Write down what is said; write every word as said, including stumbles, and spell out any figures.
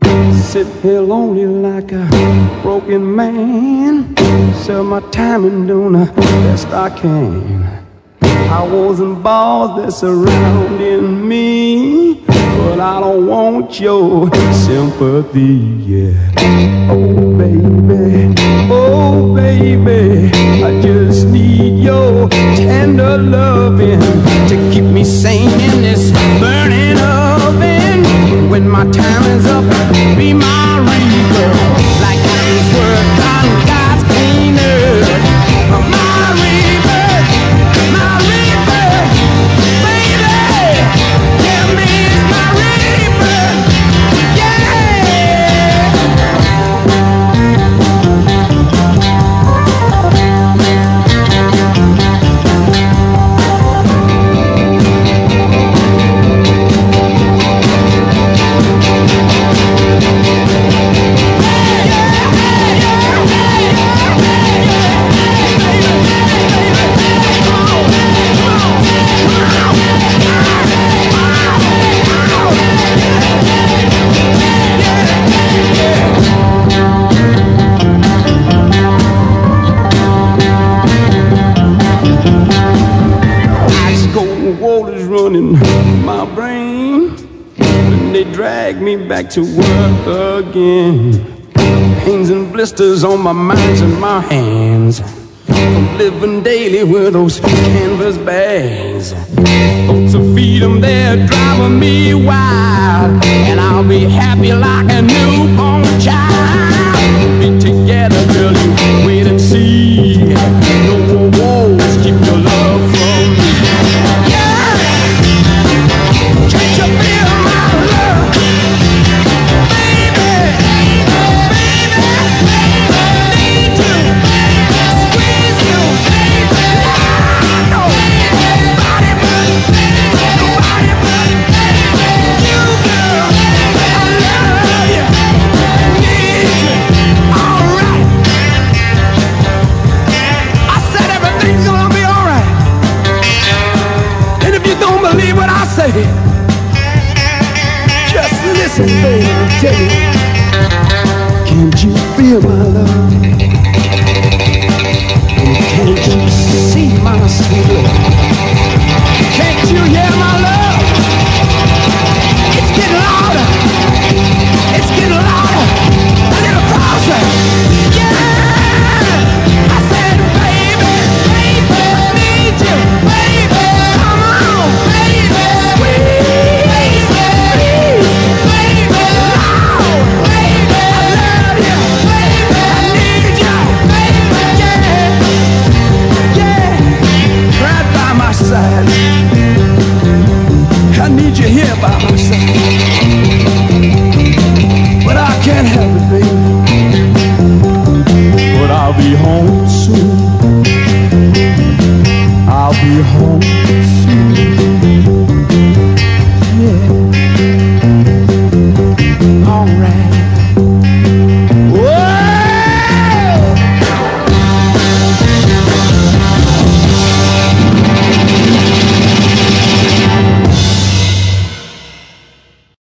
Sit here lonely like a broken man. Serve my time and do the best I can. Powers and balls that surrounding me, but I don't want your sympathy, yeah. Oh baby, oh baby, I just need your tender loving to keep me sane in this burning oven. When my time is up, be my reaper, like God's word on God's clean earth. My reaper, my reaper, baby, tell me it's my reaper, running my brain, and they drag me back to work again. Pains and blisters on my minds and my hands, from living daily with those canvas bags. Thoughts of freedom, they're driving me wild, and I'll be happy like a newborn child. We'll be together, girl, you wait and see. No more wars, keep your love from me. Can't you feel my love, baby, baby, baby, need you, squeeze you, baby, no, nobody but, nobody but you, girl, I love you, need you, alright, I said everything's gonna be alright, and if you don't believe what I say, listen, baby, I'll tell you. Can't you feel my love? And can't you see my sweet love? Can't you hear my love? It's getting louder. It's getting louder. A little closer. Yeah! I said, baby, baby, need you, baby. Come on, baby. Sweet, please. I need you here by my side, but I can't help it, baby. But I'll be home soon. I'll be home